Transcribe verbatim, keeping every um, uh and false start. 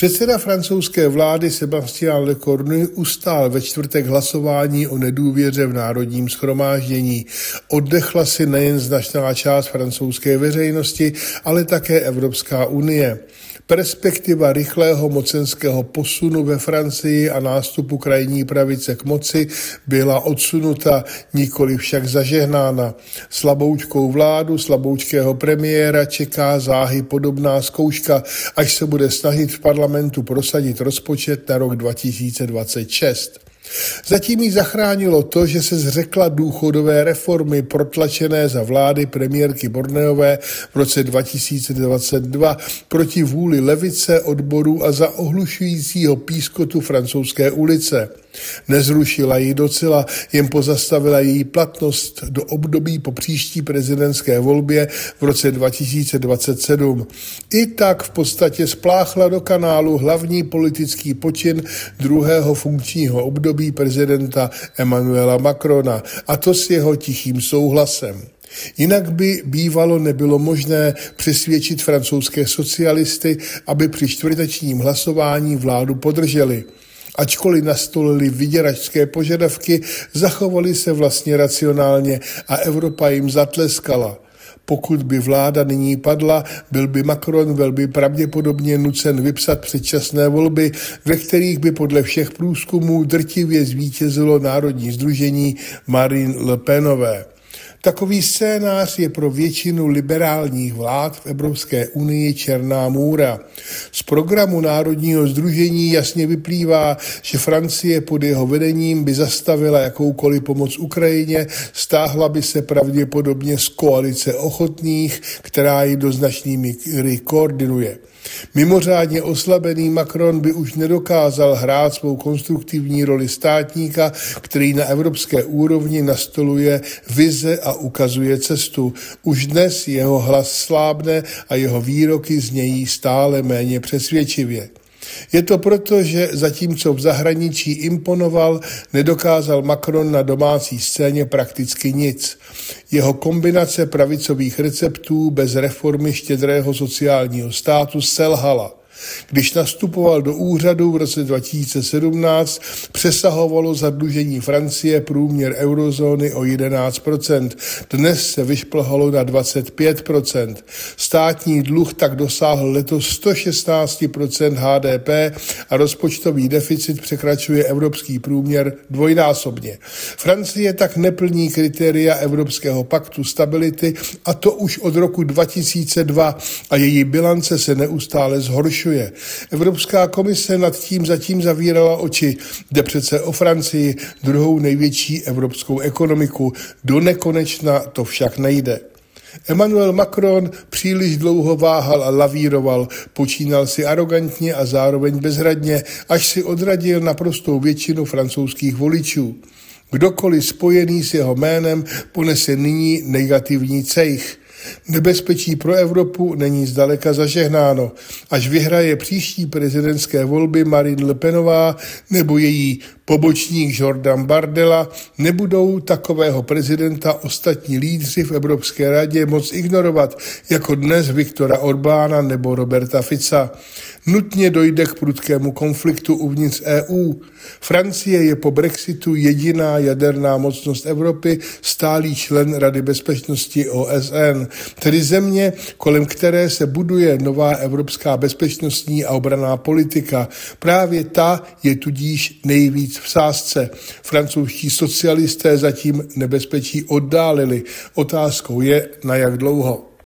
Předseda francouzské vlády Sébastien Lecornu ustál ve čtvrtek hlasování o nedůvěře v Národním shromáždění. Oddechla si nejen značná část francouzské veřejnosti, ale také Evropská unie. Perspektiva rychlého mocenského posunu ve Francii a nástupu krajní pravice k moci byla odsunuta, nikoli však zažehnána. Slaboučkou vládu, slaboučkého premiéra čeká záhy podobná zkouška, až se bude snažit v parlamentu prosadit rozpočet na rok dva tisíce dvacet šest. Zatím jí zachránilo to, že se zřekla důchodové reformy protlačené za vlády premiérky Borneové v roce dva tisíce dvacet dva proti vůli levice, odborů a za ohlušujícího pískotu francouzské ulice. Nezrušila ji docela, jen pozastavila její platnost do období po příští prezidentské volbě v roce dva tisíce dvacet sedm. I tak v podstatě spláchla do kanálu hlavní politický počin druhého funkčního období prezidenta Emmanuela Macrona, a to s jeho tichým souhlasem. Jinak by bývalo nebylo možné přesvědčit francouzské socialisty, aby při čtvrtečním hlasování vládu podrželi. Ačkoliv nastolili vyděračské požadavky, zachovali se vlastně racionálně a Evropa jim zatleskala. Pokud by vláda nyní padla, byl by Macron velmi pravděpodobně nucen vypsat předčasné volby, ve kterých by podle všech průzkumů drtivě zvítězilo Národní sdružení Marine Le Penové. Takový scénář je pro většinu liberálních vlád v Evropské unii černá můra. Z programu Národního sdružení jasně vyplývá, že Francie pod jeho vedením by zastavila jakoukoliv pomoc Ukrajině, stáhla by se pravděpodobně z koalice ochotných, která ji do značné míry koordinuje. Mimořádně oslabený Macron by už nedokázal hrát svou konstruktivní roli státníka, který na evropské úrovni nastoluje vize a ukazuje cestu. Už dnes jeho hlas slábne a jeho výroky znějí stále méně přesvědčivě. Je to proto, že zatímco v zahraničí imponoval, nedokázal Macron na domácí scéně prakticky nic. Jeho kombinace pravicových receptů bez reformy štědrého sociálního státu selhala. Když nastupoval do úřadu v roce dva tisíce sedmnáct, přesahovalo zadlužení Francie průměr eurozóny o jedenáct procent. Dnes se vyšplhalo na dvacet pět procent. Státní dluh tak dosáhl letos sto šestnáct procent H D P a rozpočtový deficit překračuje evropský průměr dvojnásobně. Francie tak neplní kritéria Evropského paktu stability, a to už od roku dva tisíce dva, a její bilance se neustále zhoršuje. Evropská komise nad tím zatím zavírala oči. Jde přece o Francii, druhou největší evropskou ekonomiku. Do nekonečna to však nejde. Emmanuel Macron příliš dlouho váhal a lavíroval, počínal si arogantně a zároveň bezradně, až si odradil naprostou většinu francouzských voličů. Kdokoliv spojený s jeho jménem ponese nyní negativní cejch. Nebezpečí pro Evropu není zdaleka zažehnáno. Až vyhraje příští prezidentské volby Marine Le Penová nebo její pobočník Jordan Bardella, nebudou takového prezidenta ostatní lídři v Evropské radě moc ignorovat, jako dnes Viktora Orbána nebo Roberta Fica. Nutně dojde k prudkému konfliktu uvnitř E U. Francie je po Brexitu jediná jaderná mocnost Evropy, stálý člen Rady bezpečnosti O S N, tedy země, kolem které se buduje nová evropská bezpečnostní a obranná politika. Právě ta je tudíž nejvíc v sázce. Francouzští socialisté zatím nebezpečí oddálili. Otázkou je, na jak dlouho.